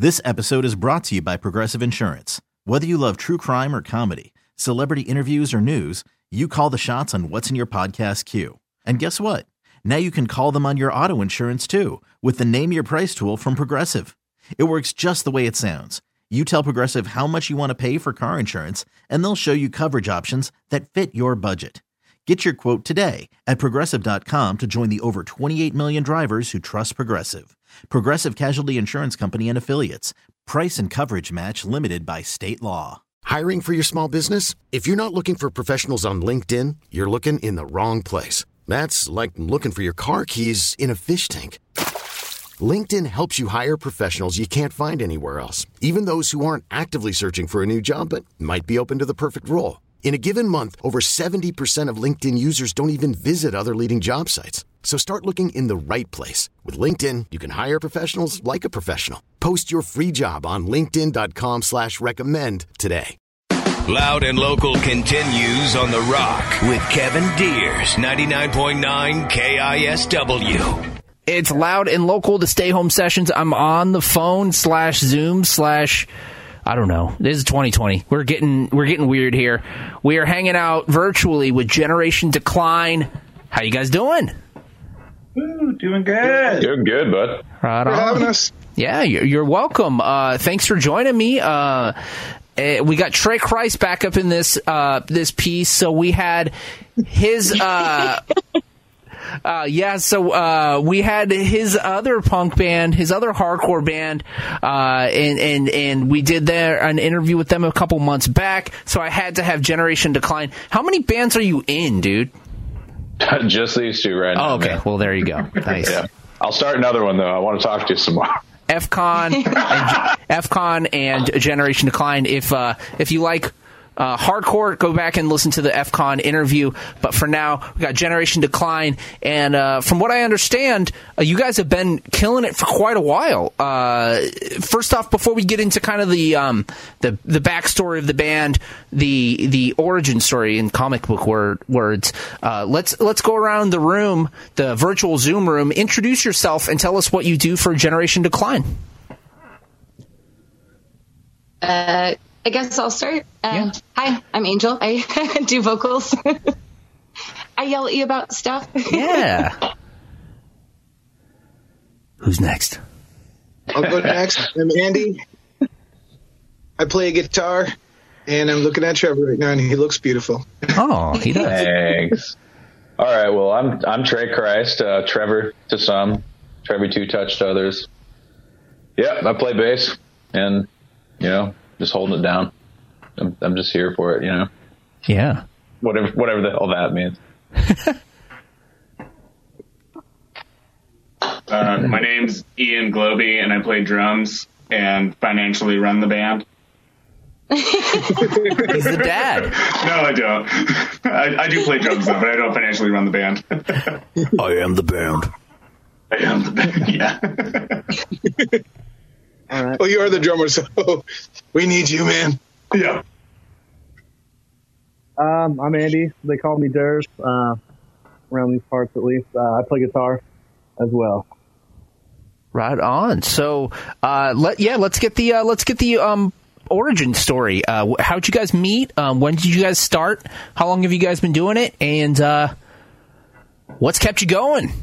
This episode is brought to you by Progressive Insurance. Whether you love true crime or comedy, celebrity interviews or news, you call the shots on what's in your podcast queue. And guess what? Now you can call them on your auto insurance too with the Name Your Price tool from Progressive. It works just the way it sounds. You tell Progressive how much you want to pay for car insurance, and they'll show you coverage options that fit your budget. Get your quote today at Progressive.com to join the over 28 million drivers who trust Progressive. Progressive Casualty Insurance Company and Affiliates. Price and coverage match limited by state law. Hiring for your small business? If you're not looking for professionals on LinkedIn, you're looking in the wrong place. That's like looking for your car keys in a fish tank. LinkedIn helps you hire professionals you can't find anywhere else, even those who aren't actively searching for a new job but might be open to the perfect role. In a given month, over 70% of LinkedIn users don't even visit other leading job sites. So start looking in the right place. With LinkedIn, you can hire professionals like a professional. Post your free job on linkedin.com/recommend today. Loud and Local continues on The Rock with Kevin Deers, 99.9 KISW. It's Loud and Local, the Stay Home Sessions. I'm on the phone /Zoom/ I don't know. This is 2020. We're getting weird here. We are hanging out virtually with Generation Decline. How you guys doing? Ooh, doing good. Doing good, bud. Right Thanks for on. having us. Yeah, you're welcome. Thanks for joining me. We got Trey Christ back up in this piece. So we had his we had his other punk band, his other hardcore band, and we did an interview with them a couple months back. So I had to have Generation Decline. How many bands are you in, dude? Just these two right now. Oh, okay. Man. Well, there you go. Nice. Yeah. I'll start another one though. I want to talk to you some more. FCon and Generation Decline. If you like hardcore, go back and listen to the FCon interview. But for now, we got Generation Decline, and from what I understand, you guys have been killing it for quite a while. First off, before we get into kind of the backstory of the band, the origin story in comic book words, let's go around the room, the virtual Zoom room. Introduce yourself and tell us what you do for Generation Decline. I guess I'll start. Yeah. Hi, I'm Angel. I do vocals. I yell at you about stuff. Yeah. Who's next? I'll go next. I'm Andy. I play a guitar, and I'm looking at Trevor right now, and he looks beautiful. Oh, he does. Thanks. All right. Well, I'm Trey Christ. Trevor to some, Trevor to touch to others. Yep, I play bass, and just holding it down. I'm just here for it, Yeah. Whatever the hell that means. My name's Ian Globy, and I play drums and financially run the band. He's the dad. No, I don't. I do play drums, though, but I don't financially run the band. I am the band. I am the band, yeah. All right. Well, you are the drummer, so we need you, man. Yeah. I'm Andy. They call me Durs, around these parts at least. I play guitar as well. Right on. So, let's get the origin story. How'd you guys meet? When did you guys start? How long have you guys been doing it? And what's kept you going?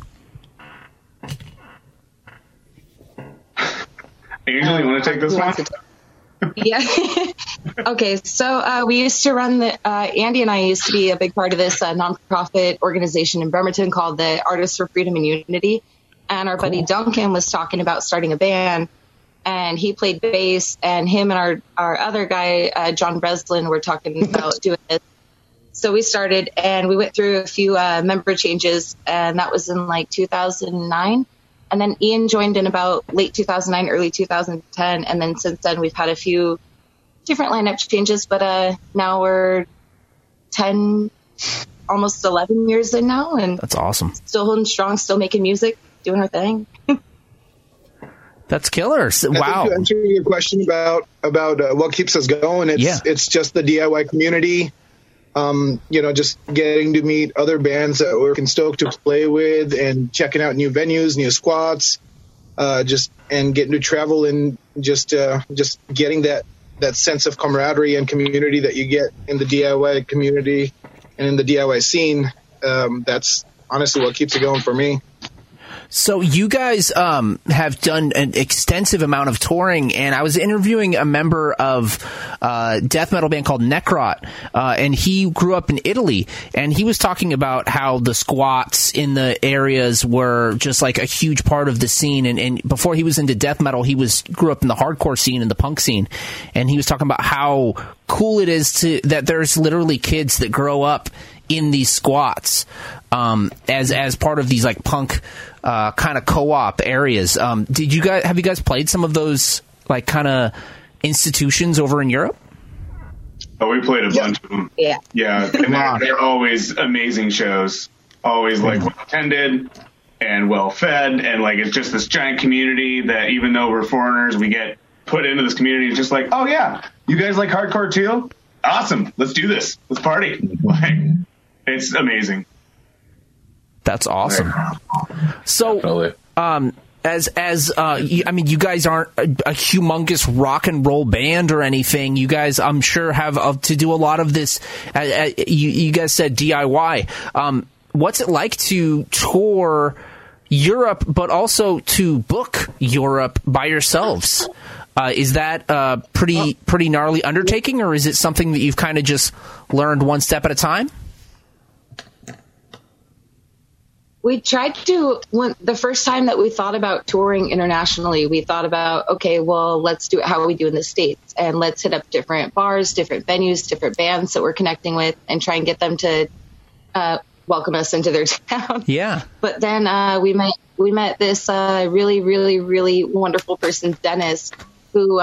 Angel, you want to take this one? Yeah. Okay, so we used to run Andy and I used to be a big part of this nonprofit organization in Bremerton called the Artists for Freedom and Unity. And our buddy Duncan was talking about starting a band, and he played bass, and him and our other guy, John Breslin, were talking about doing this. So we started, and we went through a few member changes, and that was in like 2009. And then Ian joined in about late 2009, early 2010. And then since then, we've had a few different lineup changes. But now we're 10, almost 11 years in now. And that's awesome. Still holding strong, still making music, doing our thing. That's killer. Wow. To answer your question about what keeps us going, it's just the DIY community. Just getting to meet other bands that we're stoked to play with and checking out new venues, new squats. just and getting to travel and just getting that sense of camaraderie and community that you get in the DIY community and in the DIY scene. That's honestly what keeps it going for me. So you guys have done an extensive amount of touring, and I was interviewing a member of a death metal band called Necrot, and he grew up in Italy, and he was talking about how the squats in the areas were just like a huge part of the scene, and before he was into death metal, he grew up in the hardcore scene and the punk scene, and he was talking about how cool it is that there's literally kids that grow up in these squats as part of these like punk kind of co-op areas. Have you guys played some of those like kind of institutions over in Europe? Oh, we played a bunch of them. Yeah. And they're always amazing shows. Always like well attended and well fed, and like it's just this giant community that even though we're foreigners, we get put into this community. It's just like, oh yeah, you guys like hardcore too? Awesome, let's do this. Let's party. Like, it's amazing. That's awesome. So, I mean, you guys aren't a humongous rock and roll band or anything. You guys, I'm sure, have to do a lot of this. You guys said DIY. What's it like to tour Europe, but also to book Europe by yourselves? Is that a pretty gnarly undertaking, or is it something that you've kind of just learned one step at a time? We tried to, the first time that we thought about touring internationally, we thought about, okay, well, let's do it how we do in the States, and let's hit up different bars, different venues, different bands that we're connecting with, and try and get them to welcome us into their town. Yeah. But then we met this really, really, really wonderful person, Dennis, who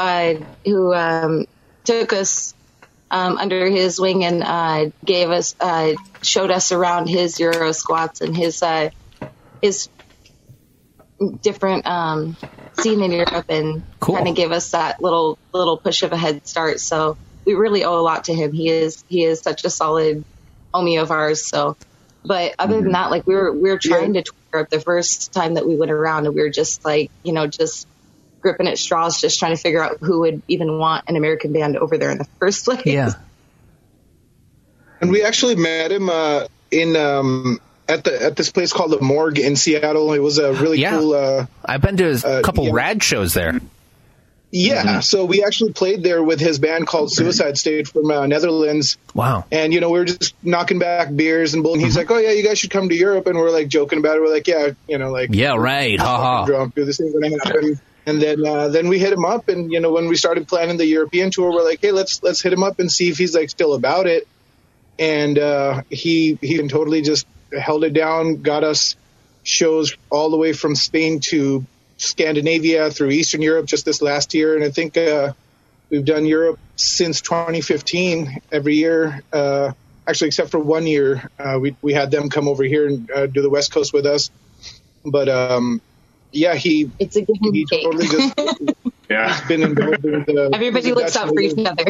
took us under his wing and showed us around his Euro squats and his different scene in Europe, and kind of gave us that little push of a head start. So we really owe a lot to him. He is such a solid homie of ours. So, but other than that, like we were trying to tour Europe the first time that we went around, and we were just like, just gripping at straws, just trying to figure out who would even want an American band over there in the first place. Yeah. And we actually met him at this place called the Morgue in Seattle. It was a really cool. I've been to a couple rad shows there. Yeah, so we actually played there with his band called Suicide State from Netherlands. Wow. And, we were just knocking back beers and bull. And he's like, oh, yeah, you guys should come to Europe. And we're like joking about it. We're like, yeah, yeah, right. Ha drunk, do this thing going to happen. And then we hit him up. And, when we started planning the European tour, we're like, hey, let's hit him up and see if he's like still about it. And he totally just held it down, got us shows all the way from Spain to Scandinavia through Eastern Europe just this last year. And I think we've done Europe since 2015 every year, actually, except for 1 year. We had them come over here and do the West Coast with us. But, it's a give and he take. Totally just he's been involved with everybody looks out for each other.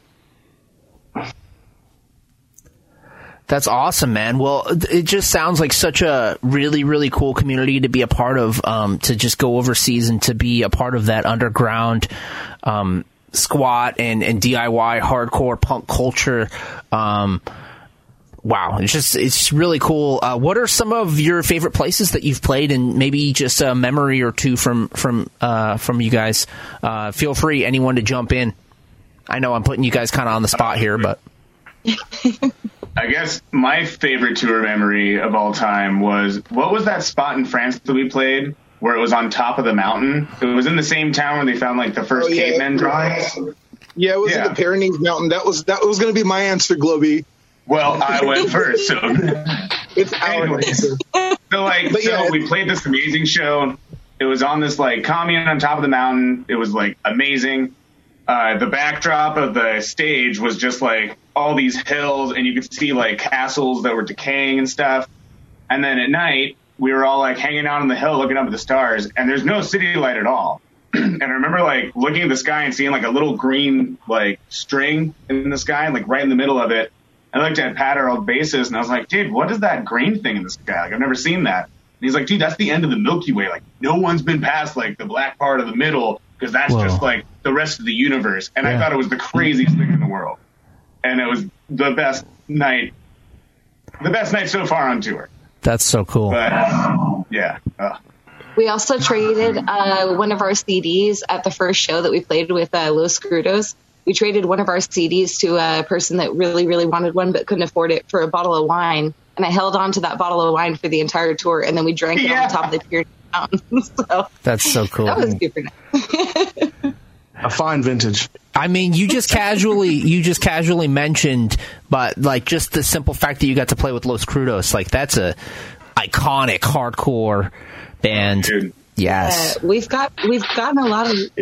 That's awesome, man. Well, it just sounds like such a really, really cool community to be a part of, to just go overseas and to be a part of that underground squat and DIY hardcore punk culture. Wow, it's really cool. What are some of your favorite places that you've played, and maybe just a memory or two from you guys? Feel free, anyone, to jump in. I know I'm putting you guys kind of on the spot here, but I guess my favorite tour memory of all time was, what was that spot in France that we played where it was on top of the mountain? It was in the same town where they found like the first caveman drawings. Yeah, it was in the Pyrenees Mountain. That was going to be my answer, Globey. Well, I went first, so it's our answer. So we played this amazing show. It was on this like commune on top of the mountain. It was like amazing. The backdrop of the stage was just like all these hills, and you could see like castles that were decaying and stuff. And then at night, we were all like hanging out on the hill looking up at the stars, and there's no city light at all. And I remember like looking at the sky and seeing like a little green like string in the sky, like right in the middle of it. I looked at Pat, our old bassist, and I was like, dude, what is that green thing in the sky? Like, I've never seen that. he's like, dude, that's the end of the Milky Way. Like, no one's been past like the black part of the middle, because that's just like the rest of the universe. And I thought it was the craziest thing in the world. And it was the best night so far on tour. That's so cool. But, yeah. We also traded one of our CDs at the first show that we played with Los Crudos. We traded one of our CDs to a person that really, really wanted one but couldn't afford it for a bottle of wine. And I held on to that bottle of wine for the entire tour, and then we drank it on the top of the Pyrenees Mountains. So that's so cool. That was super nice. A fine vintage. I mean, you just casually mentioned, but like just the simple fact that you got to play with Los Crudos, like that's a iconic hardcore band. Dude. Yes, we've gotten a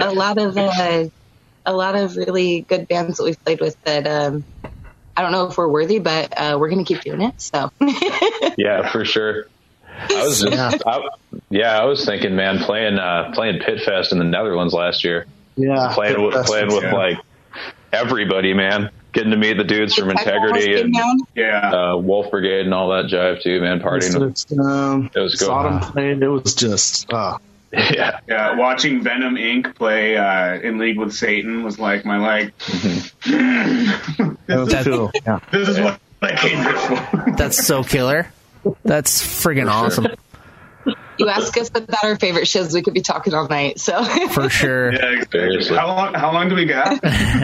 lot of really good bands that we've played with that I don't know if we're worthy, but we're going to keep doing it. So yeah, for sure. I was thinking, man, playing Pitfest in the Netherlands last year. Yeah, playing with like everybody, man. Getting to meet the dudes from Integrity and Wolf Brigade and all that jive too, man. Partying. It was good. Sodom played. It was just yeah. Watching Venom Inc. play in League with Satan was like my this is what I came here for. That's so killer. That's friggin' awesome. You ask us about our favorite shows, we could be talking all night. So for sure. Yeah, seriously. How long do we got?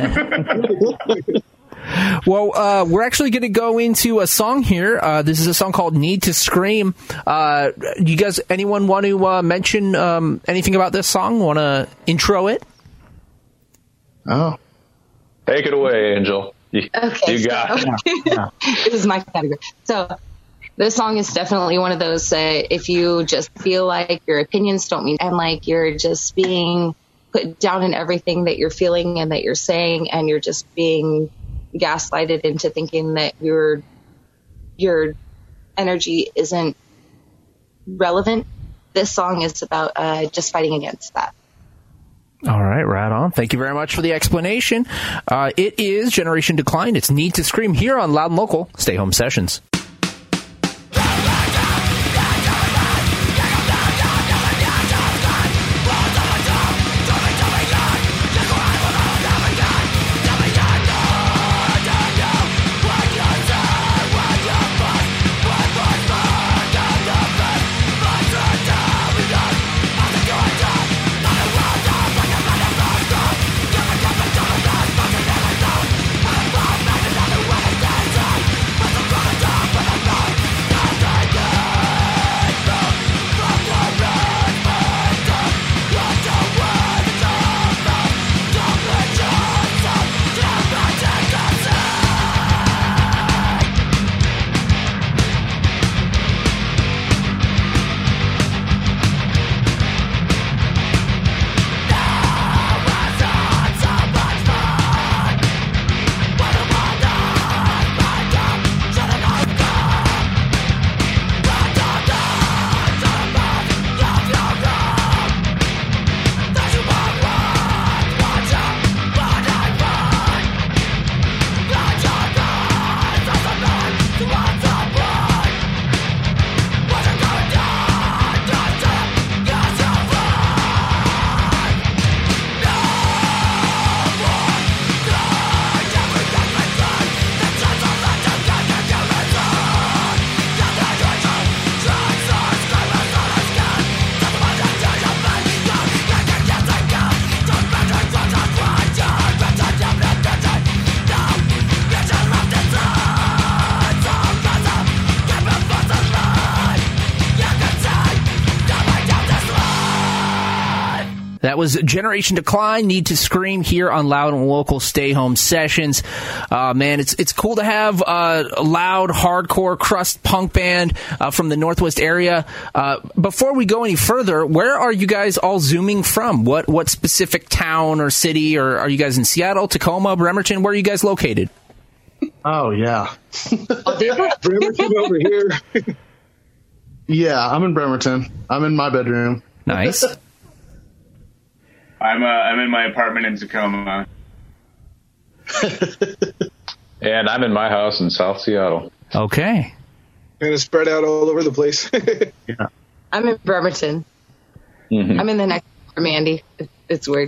Well, we're actually going to go into a song here. This is a song called "Need to Scream." You guys, anyone want to mention anything about this song? Want to intro it? Oh, take it away, Angel. You got it. This is my category. So this song is definitely one of those if you just feel like your opinions don't mean, and like you're just being put down in everything that you're feeling and that you're saying, and you're just being gaslighted into thinking that your energy isn't relevant. This song is about just fighting against that. All right, right on. Thank you very much for the explanation. It is Generation Decline. It's Need to Scream here on Loud and Local. Stay Home Sessions. That was Generation Decline, Need to Scream here on Loud and Local Stay Home Sessions. Man, it's cool to have a loud, hardcore, crust punk band from the Northwest area. Before we go any further, where are you guys all zooming from? What specific town or city? Or are you guys in Seattle, Tacoma, Bremerton? Where are you guys located? Oh, yeah. Bremerton over here. Yeah, I'm in Bremerton. I'm in my bedroom. Nice. I'm in my apartment in Tacoma. And I'm in my house in South Seattle. Okay. Kind of spread out all over the place. Yeah. I'm in Bremerton. Mm-hmm. I'm in the next from Andy. It's weird.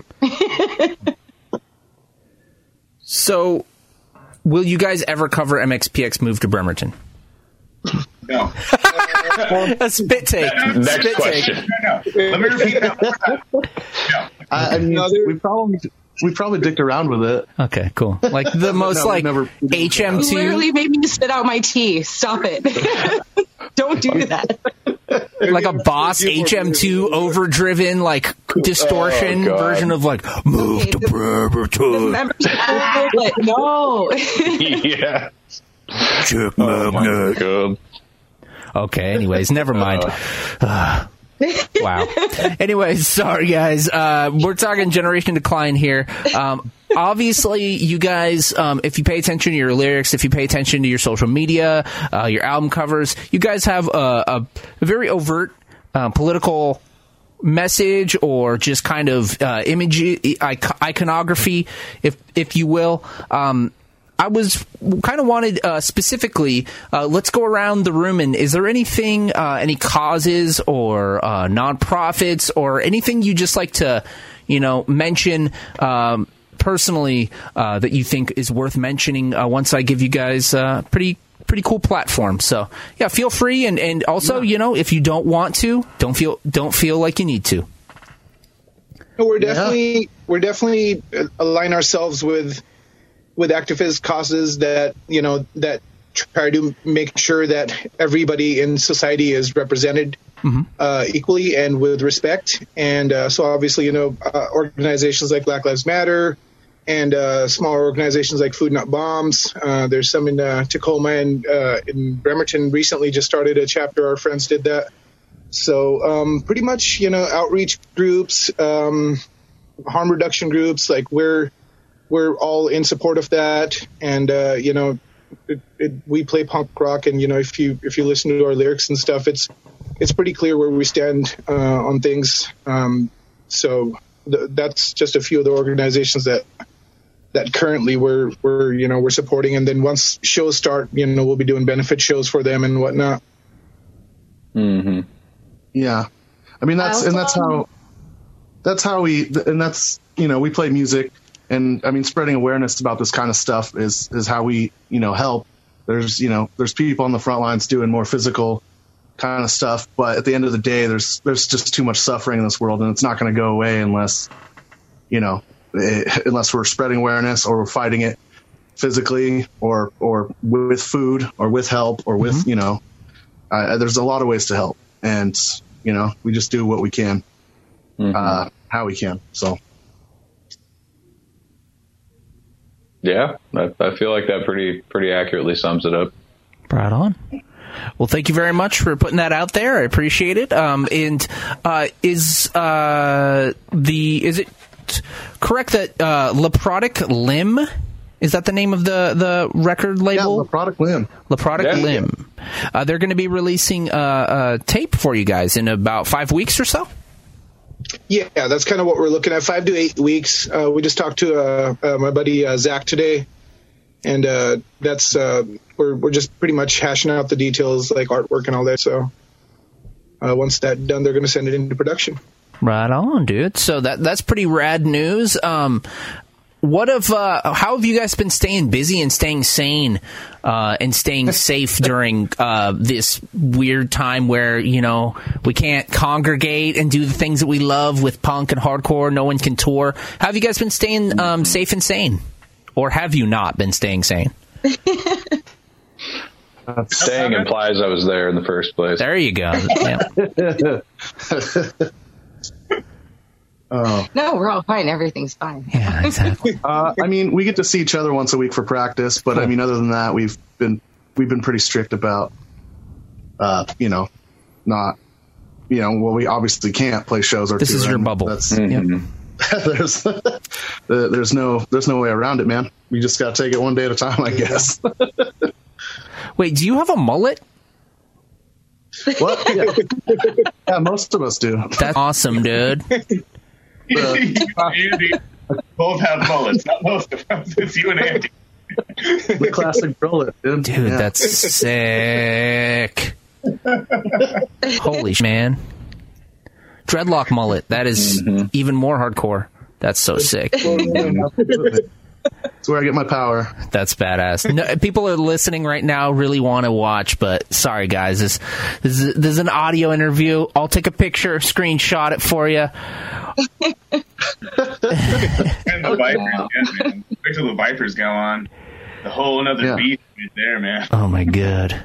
So, will you guys ever cover MXPX Move to Bremerton? No. A spit take. Next Spit question. take. No. Let me repeat that one more time. No. I mean, we probably dicked around with it. Okay, cool. Like the most No, never- HM2. Literally made me spit out my tea. Stop it. Don't do that. Like a Boss HM2 overdriven, like distortion God. version of like Move to The Bremerton. membership booklet. No. Yeah. Check Oh my God. Okay, anyways, never mind. Wow. Anyways, sorry guys. We're talking Generation Decline here. Obviously, you guys, if you pay attention to your lyrics, if you pay attention to your social media, your album covers, you guys have a very overt political message or just kind of image iconography, if you will. I was kind of wanted specifically, let's go around the room, and is there anything, any causes or nonprofits or anything you just like to, mention personally that you think is worth mentioning once I give you guys pretty cool platform. So yeah, feel free, and also if you don't want to, don't feel like you need to. We're definitely align ourselves with activist causes that that try to make sure that everybody in society is represented equally and with respect. And so obviously, organizations like Black Lives Matter and smaller organizations like Food Not Bombs. There's some in Tacoma and in Bremerton recently just started a chapter. Our friends did that. So pretty much, outreach groups, harm reduction groups, like we're all in support of that. And, we play punk rock, and, if you listen to our lyrics and stuff, it's pretty clear where we stand on things. So that's just a few of the organizations that currently we're supporting. And then once shows start, we'll be doing benefit shows for them and whatnot. Mm-hmm. Yeah. I mean, that's how we play music. And I mean, spreading awareness about this kind of stuff is how we, help. There's people on the front lines doing more physical kind of stuff, but at the end of the day, there's just too much suffering in this world, and it's not going to go away unless we're spreading awareness or we're fighting it physically or with food or with help or with, there's a lot of ways to help, and, we just do what we can, how we can. So. Yeah, I feel like that pretty accurately sums it up. Right on. Well, thank you very much for putting that out there. I appreciate it. Is it correct that Leprotic Limb, is that the name of the record label? Yeah, Leprotic Limb. Leprotic Limb. They're going to be releasing a tape for you guys in about 5 weeks or so? Yeah, that's kind of what we're looking at, 5 to 8 weeks. We just talked to my buddy Zach today, and that's we're just pretty much hashing out the details, like artwork and all that. So once that's done, they're going to send it into production. Right on, dude. So that's pretty rad news. How have you guys been staying busy and staying sane and staying safe during this weird time where, we can't congregate and do the things that we love with punk and hardcore? No one can tour. How have you guys been staying safe and sane? Or have you not been staying sane? Staying implies I was there in the first place. There you go. Yeah. No, we're all fine. Everything's fine. Yeah, exactly. I mean, we get to see each other once a week for practice, but I mean, other than that, we've been pretty strict about, not, we obviously can't play shows or this is your bubble. That's, there's no way around it, man. We just got to take it one day at a time, I guess. Wait, do you have a mullet? What? Yeah, most of us do. That's awesome, dude. Andy both have mullets. Not most of us. It's you and Andy. The classic bullet, dude. Dude, that's sick. Holy man. dreadlock mullet. That is even more hardcore. That's so sick. That's where I get my power. That's badass. No, people are listening right now, really want to watch, but sorry, guys. This is an audio interview. I'll take a picture, screenshot it for you. And the Vipers, man. Wait till the Vipers go on. The whole another beat right there, man. Oh, my God.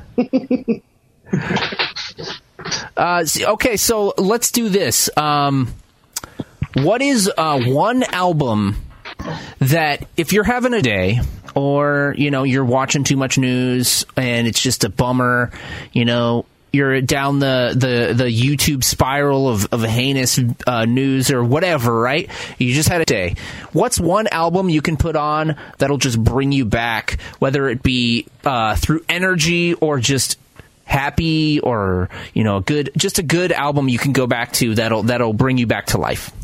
Okay, so let's do this. What is one album that if you're having a day or, you're watching too much news and it's just a bummer, you're down the YouTube spiral of heinous news or whatever, right? You just had a day. What's one album you can put on that'll just bring you back, whether it be through energy or just happy or, a good album you can go back to that'll bring you back to life?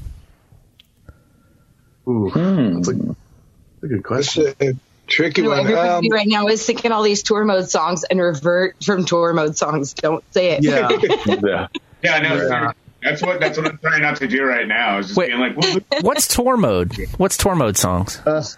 Ooh, that's a good question. That's a tricky one. Everybody right now is thinking all these tour mode songs and revert from tour mode songs. Don't say it. Yeah. No. That's what I'm trying not to do right now. Is just being like, what's tour mode? What's tour mode songs? It's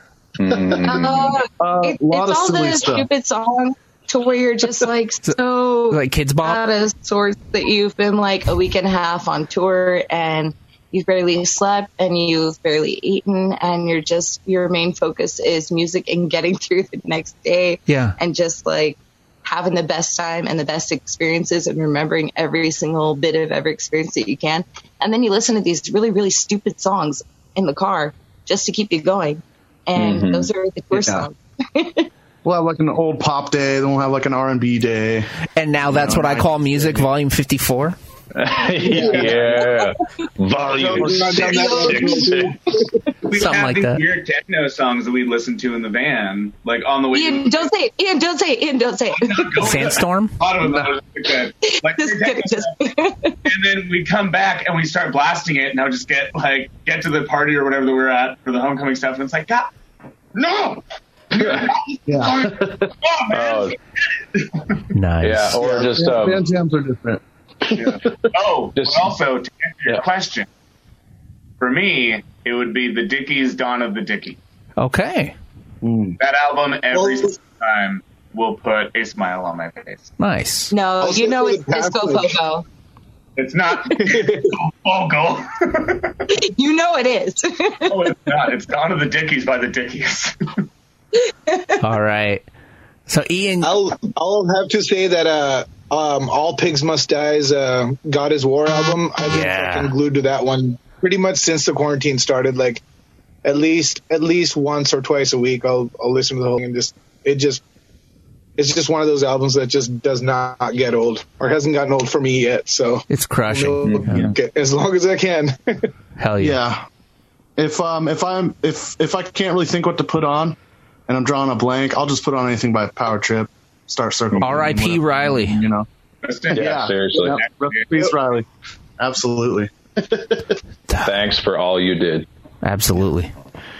all the stupid songs to where you're just like so like Kids Bop out of sorts that you've been like a week and a half on tour and you've barely slept and you've barely eaten and your main focus is music and getting through the next day. Yeah. And just like having the best time and the best experiences and remembering every single bit of every experience that you can. And then you listen to these really, really stupid songs in the car just to keep you going. And those are the tour songs. We'll have like an old pop day, then we'll have like an R&B day. And now that's what I call music, volume 54. Yeah. Volume 666. We something have like these that. weird techno songs that we listen to in the van, like on the way. Ian, don't say it. Ian, don't say it. Ian, don't say it. Sandstorm? A lot of them like and then we come back and we start blasting it, and I'll just get to the party or whatever that we're at for the homecoming stuff, and it's like, God, no. Yeah. Oh, man. Nice. Yeah, or just band jams are different. Oh, but also to answer your question, for me, it would be the Dickies' Dawn of the Dickie. Okay. That album every single time will put a smile on my face. Nice. No, Also you know for it's the Disco package. Pogo. It's not Fogo. You know it is. Oh, it's not. It's Dawn of the Dickies by the Dickies. All right. So, Ian... I'll have to say that All Pigs Must Die's God Is War album, I've been fucking glued to that one pretty much since the quarantine started. Like, at least once or twice a week, I'll listen to the whole thing, and it's just one of those albums that just does not get old, or hasn't gotten old for me yet. So it's crushing. As long as I can. Hell yeah. If I can't really think what to put on, and I'm drawing a blank, I'll just put on anything by Power Trip. Star Circle. R.I.P. Riley. Yeah, seriously. Yeah. Rest in peace, Riley. Absolutely. Thanks for all you did. Absolutely.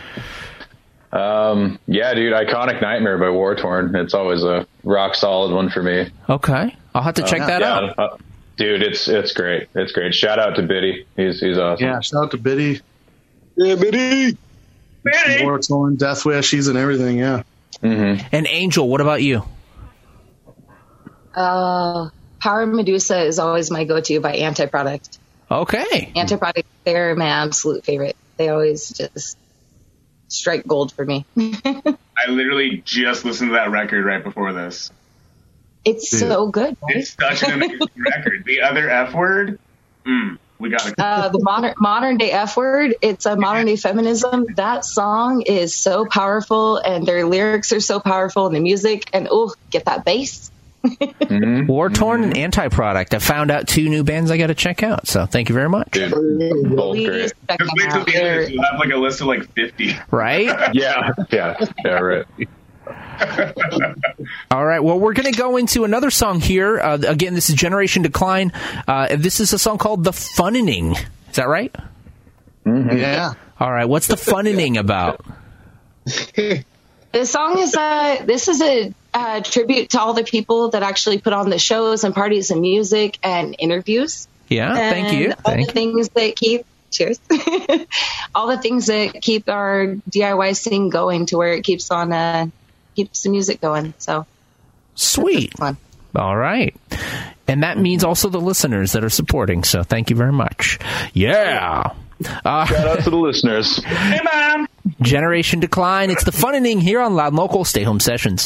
Yeah, dude, Iconic Nightmare by War Torn. It's always a rock solid one for me. Okay. I'll have to check that out. Dude, it's great. It's great. Shout out to Biddy. He's awesome. Yeah, shout out to Biddy. Yeah, Biddy. War Torn, Death Wish, he's in everything, yeah. Mm-hmm. And Angel, what about you? Power Medusa is always my go-to by Anti-Product. Okay. Anti-Product, they're my absolute favorite. They always just strike gold for me. I literally just listened to that record right before this. It's so good. Right? It's such an amazing record. The Other F Word, we got to the modern day F Word. It's a modern day feminism. That song is so powerful, and their lyrics are so powerful, and the music, and get that bass. War Torn and Anti-Product. I found out 2 new bands I got to check out. So thank you very much. Dude, both great. Just wait till the end. You'll have like a list of like 50. Right? Yeah, right. All right. Well, we're going to go into another song here. Again, this is Generation Decline. This is a song called The Funnening. Is that right? Mm-hmm. Yeah. All right. What's The Funnening about? The song is this is a tribute to all the people that actually put on the shows and parties and music and interviews. Yeah, thank you. The things that keep cheers. All the things that keep our DIY scene going to where it keeps the music going. So sweet. Fun. All right. And that means also the listeners that are supporting. So thank you very much. Yeah. Shout out to the listeners. Hey, Mom. Generation Decline. It's the fun inning here on Loud and Local Stay Home Sessions.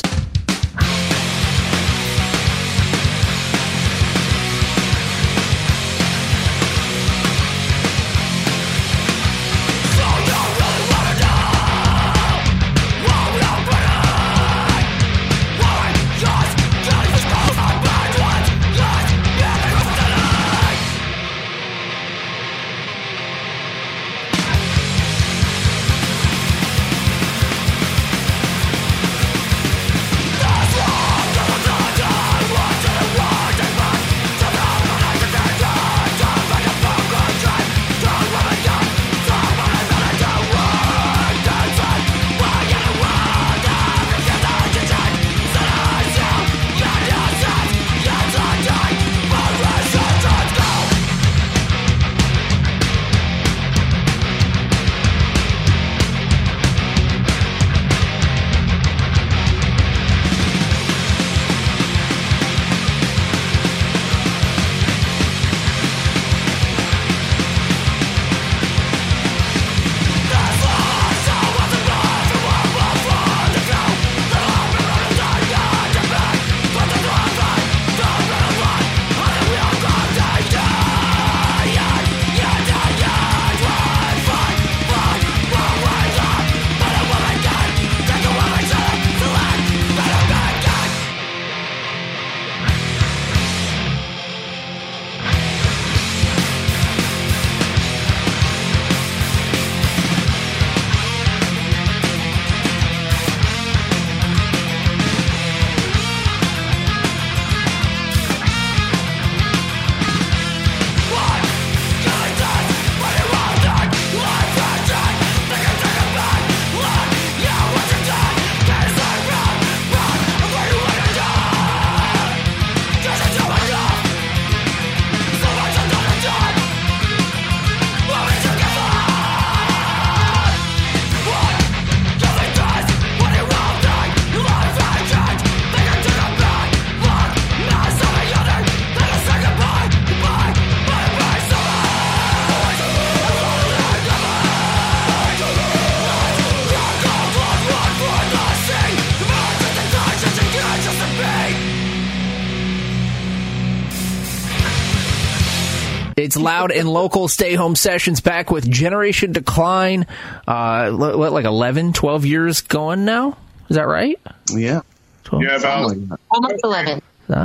It's Loud and Local Stay Home Sessions back with Generation Decline. Like 11, 12 years going now? Is that right? Yeah. 12? Yeah, about almost 11.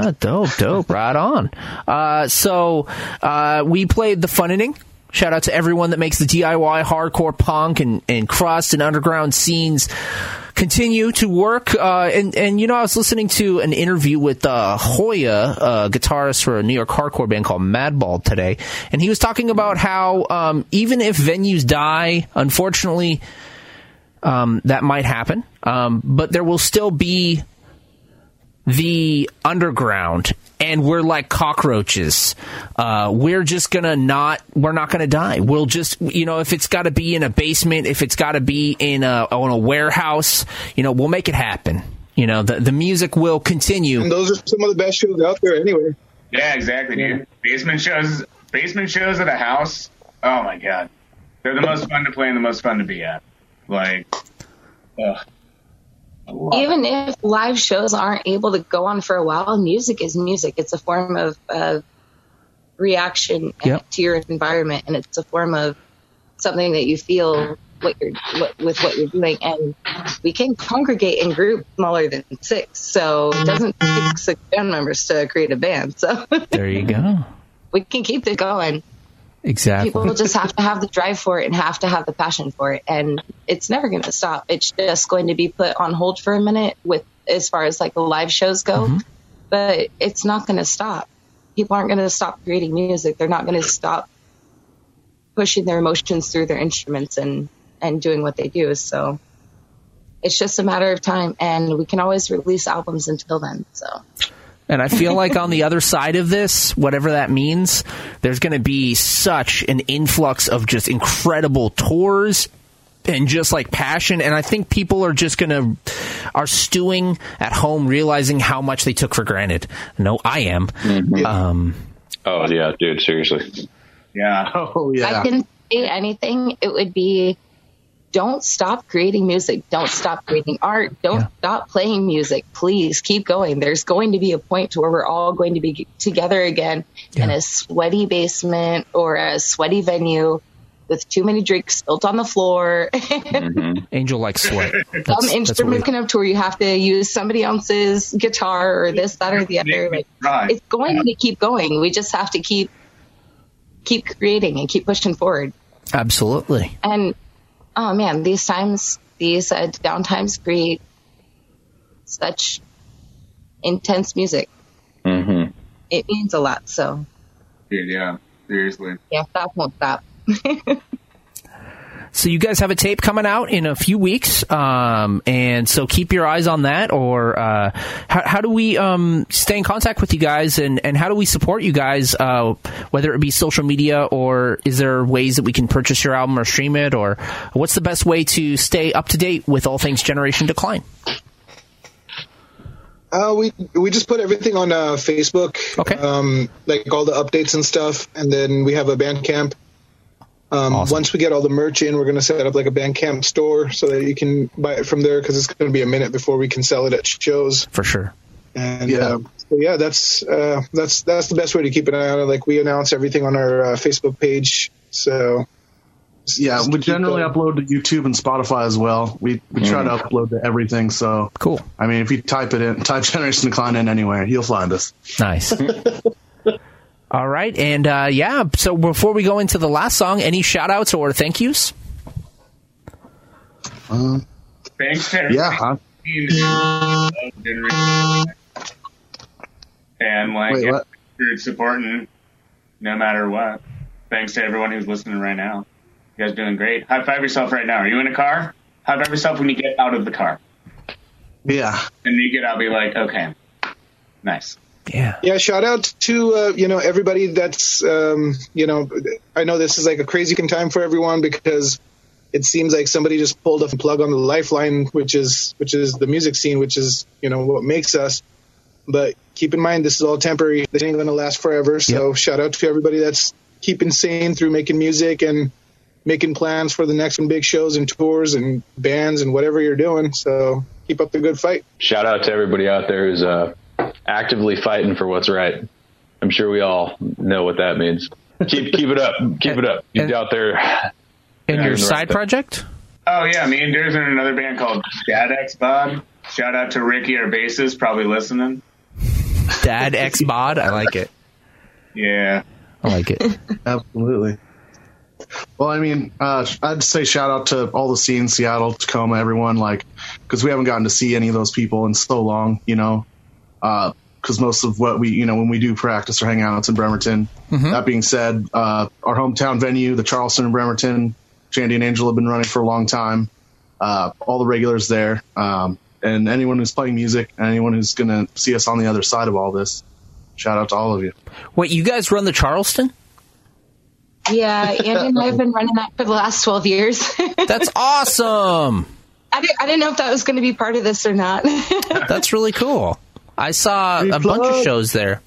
Dope. Right on. So we played the fun inning. Shout out to everyone that makes the DIY, hardcore, punk, and crust and underground scenes continue to work. And you know, I was listening to an interview with Hoya, a guitarist for a New York hardcore band called Madball today, and he was talking about how even if venues die, unfortunately, that might happen, but there will still be the underground, and we're like cockroaches. We're not gonna die. We'll just, you know, if it's got to be in a basement, if it's got to be in a warehouse, you know, we'll make it happen. You know, the music will continue. And those are some of the best shows out there anyway. Yeah, exactly, dude. Basement shows at a house. Oh my God. They're the most fun to play and the most fun to be at. Like, ugh. Even if live shows aren't able to go on for a while, music is music. It's a form of reaction to your environment, and it's a form of something that you feel with what you're doing. And we can congregate in groups smaller than 6, so it doesn't take 6 band members to create a band. So there you go. We can keep it going. Exactly. People just have to have the drive for it and have to have the passion for it, and it's never going to stop. It's just going to be put on hold for a minute with as far as like the live shows go, but it's not going to stop. People aren't going to stop creating music. They're not going to stop pushing their emotions through their instruments and doing what they do. So it's just a matter of time, and we can always release albums until then. So And I feel like on the other side of this, whatever that means, there's going to be such an influx of just incredible tours and just like passion. And I think people are just are stewing at home, realizing how much they took for granted. No, I am. Mm-hmm. Oh yeah, dude, seriously. Yeah. Oh yeah. If I can say anything, it would be, don't stop creating music. Don't stop creating art. Don't stop playing music. Please keep going. There's going to be a point to where we're all going to be together again in a sweaty basement or a sweaty venue with too many drinks spilled on the floor. Mm-hmm. Angel likes sweat. Some instrument can have to where you have to use somebody else's guitar or this, that, or the other. Like, it's going to keep going. We just have to keep creating and keep pushing forward. Absolutely. And oh man, these downtimes create such intense music. Mm-hmm. It means a lot. So, dude, yeah, seriously. Yeah, that won't stop. So you guys have a tape coming out in a few weeks, and so keep your eyes on that. Or how do we stay in contact with you guys, and how do we support you guys, whether it be social media, or is there ways that we can purchase your album or stream it, or what's the best way to stay up to date with all things Generation Decline? We just put everything on Facebook, like all the updates and stuff, and then we have a Bandcamp. Awesome. Once we get all the merch in, we're going to set up like a Bandcamp store so that you can buy it from there, because it's going to be a minute before we can sell it at shows. For sure. And that's the best way to keep an eye on it. Like, we announce everything on our Facebook page. So yeah, we generally upload to YouTube and Spotify as well. We try to upload to everything. So cool. I mean, if you type Generation Decline in anywhere, you'll find us. Nice. All right. And so before we go into the last song, any shout outs or thank yous? Thanks to and supporting no matter what. Thanks to everyone who's listening right now. You guys doing great. High five yourself right now. Are you in a car? High five yourself when you get out of the car. Yeah. And you get out, be like, okay, nice. Yeah. Shout out to everybody that's I know this is like a crazy time for everyone, because it seems like somebody just pulled a plug on the lifeline, which is the music scene, which is what makes us. But keep in mind, this is all temporary. This ain't going to last forever. So shout out to everybody that's keeping sane through making music and making plans for the next big shows and tours and bands and whatever you're doing. So keep up the good fight. Shout out to everybody out there who's actively fighting for what's right. I'm sure we all know what that means. Keep it up. Keep it up. Get out there. And your side project? Oh yeah, me and Durs are in another band called Dad X Bod. Shout out to Ricky, our bassist, probably listening. Dad X Bod, I like it. Yeah, I like it. Absolutely. Well, I mean, I'd say shout out to all the scenes, Seattle, Tacoma, everyone, because we haven't gotten to see any of those people in so long, because most of what we, when we do practice or hang out, it's in Bremerton. Mm-hmm. That being said, our hometown venue, the Charleston in Bremerton, Shandy and Angel have been running for a long time. All the regulars there, and anyone who's playing music, and anyone who's going to see us on the other side of all this, shout out to all of you. Wait, you guys run the Charleston? Yeah, Andy and I have been running that for the last 12 years. That's awesome. I didn't know if that was going to be part of this or not. That's really cool. I saw a bunch of shows there.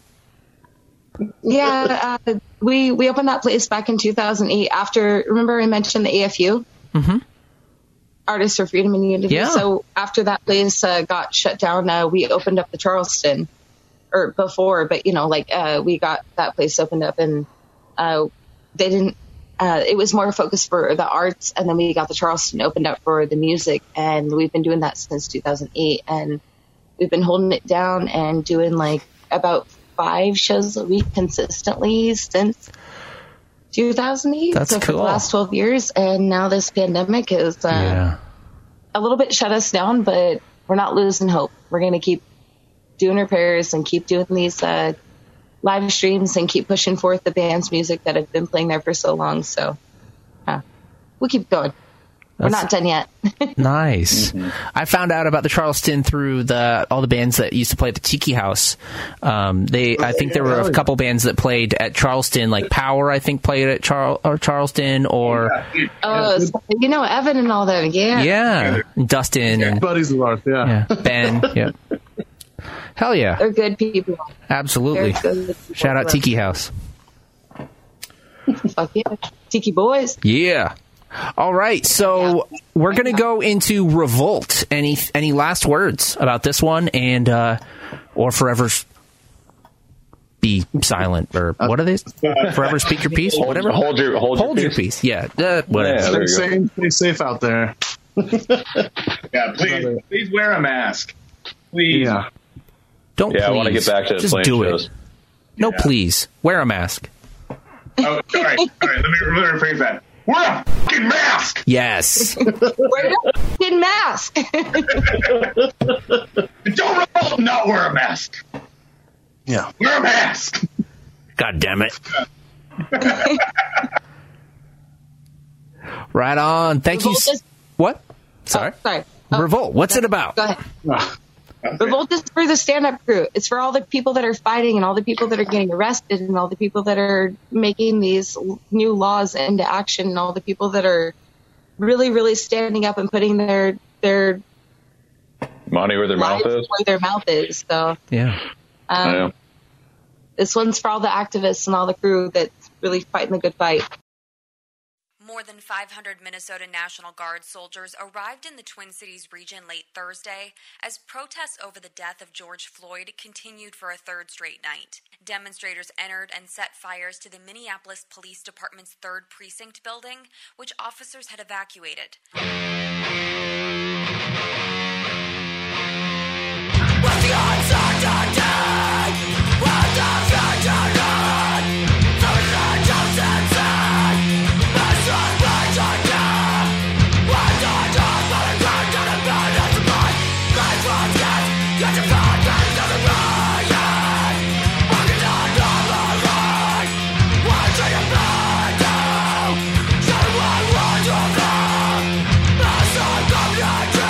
Yeah, we opened that place back in 2008 after, remember I mentioned the AFU? Mm-hmm. Artists for Freedom and Unity. Yeah. So after that place got shut down, we opened up the Charleston, or before, but we got that place opened up, and they didn't, it was more focused for the arts, and then we got the Charleston opened up for the music, and we've been doing that since 2008, and we've been holding it down and doing about 5 shows a week consistently since 2008. That's so cool. For the last 12 years, and now this pandemic has a little bit shut us down, but we're not losing hope. We're going to keep doing repairs and keep doing these live streams and keep pushing forth the band's music that have been playing there for so long. So we'll keep going. We're not done yet. Nice. I found out about the Charleston through all the bands that used to play at the Tiki House. I think there were a couple bands that played at Charleston, like Power, I think, played at Charleston, or Evan and all them. Yeah. Dustin and buddies of ours. Yeah. Ben. Yeah. Hell yeah. They're good people. Absolutely. Shout out Tiki House. Fuck yeah. Tiki Boys. Yeah. All right, so we're going to go into Revolt. Any last words about this one, and or forever be silent, or what are these? Forever speak your piece, whatever. Hold your peace. Yeah, whatever. Stay safe out there. Yeah, please wear a mask. Please. Yeah. Don't. Yeah, I want to get back to just playing do shows. it. No, please wear a mask. Oh, all right. Let me rephrase that. Wear a fucking mask! Yes. Wear a fucking mask! Don't not wear a mask! Yeah. Wear a mask! God damn it. Right on. Thank you. What? Sorry. Sorry. Revolt. What's it about? Go ahead. Revolt is for the stand-up crew. It's for all the people that are fighting and all the people that are getting arrested and all the people that are making these new laws into action and all the people that are really, really standing up and putting their money where their mouth is. Where their mouth is. So yeah. This one's for all the activists and all the crew that's really fighting the good fight. More than 500 Minnesota National Guard soldiers arrived in the Twin Cities region late Thursday as protests over the death of George Floyd continued for a third straight night. Demonstrators entered and set fires to the Minneapolis Police Department's 3rd Precinct building, which officers had evacuated. With the uncertainty, with the I'm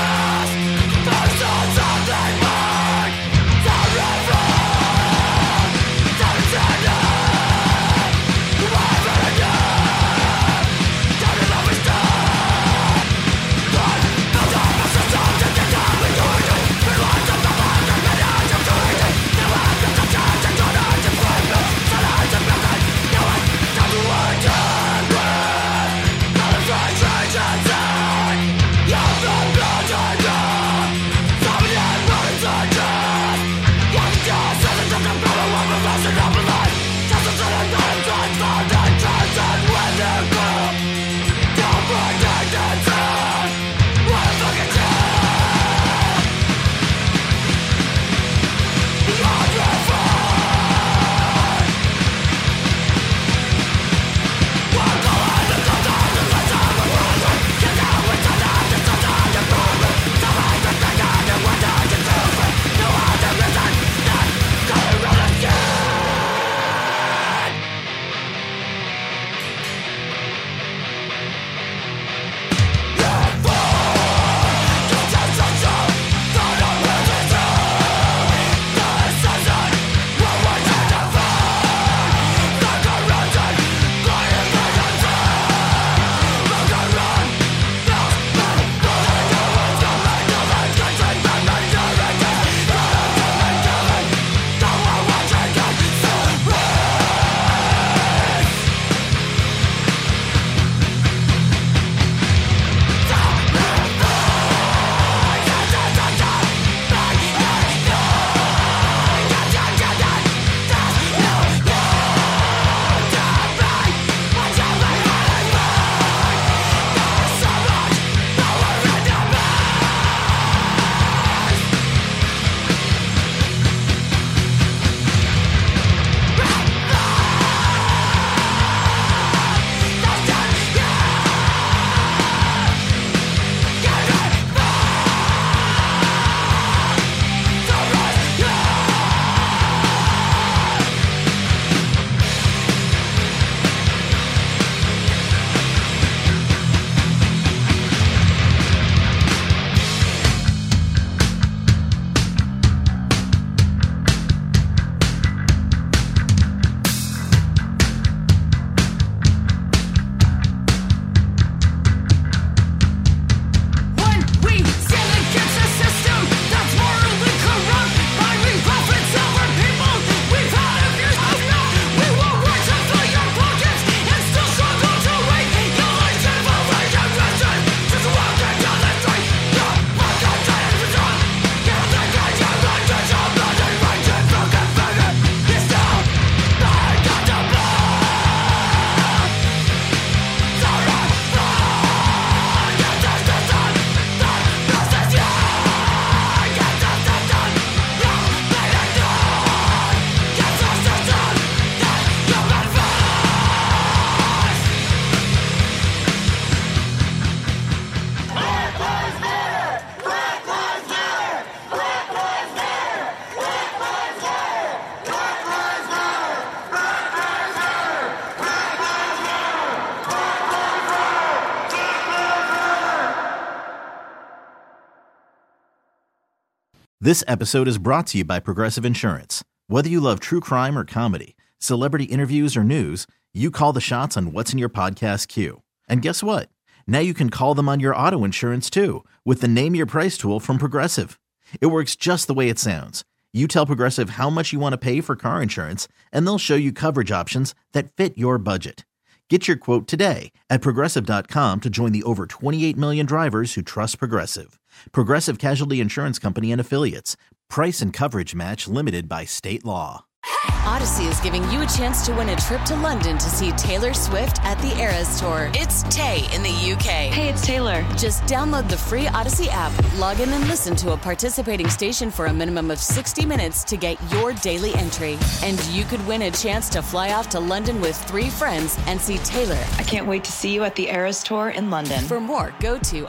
This episode is brought to you by Progressive Insurance. Whether you love true crime or comedy, celebrity interviews or news, you call the shots on what's in your podcast queue. And guess what? Now you can call them on your auto insurance too with the Name Your Price tool from Progressive. It works just the way it sounds. You tell Progressive how much you want to pay for car insurance, and they'll show you coverage options that fit your budget. Get your quote today at Progressive.com to join the over 28 million drivers who trust Progressive. Progressive Casualty Insurance Company and Affiliates. Price and coverage match limited by state law. Odyssey is giving you a chance to win a trip to London to see Taylor Swift at the Eras Tour. It's Tay in the UK. Hey, it's Taylor. Just download the free Odyssey app, log in and listen to a participating station for a minimum of 60 minutes to get your daily entry. And you could win a chance to fly off to London with 3 friends and see Taylor. I can't wait to see you at the Eras Tour in London. For more, go to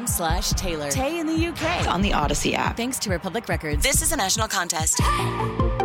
odyssey.com/Taylor. Tay in the UK. It's on the Odyssey app. Thanks to Republic Records. This is a national contest.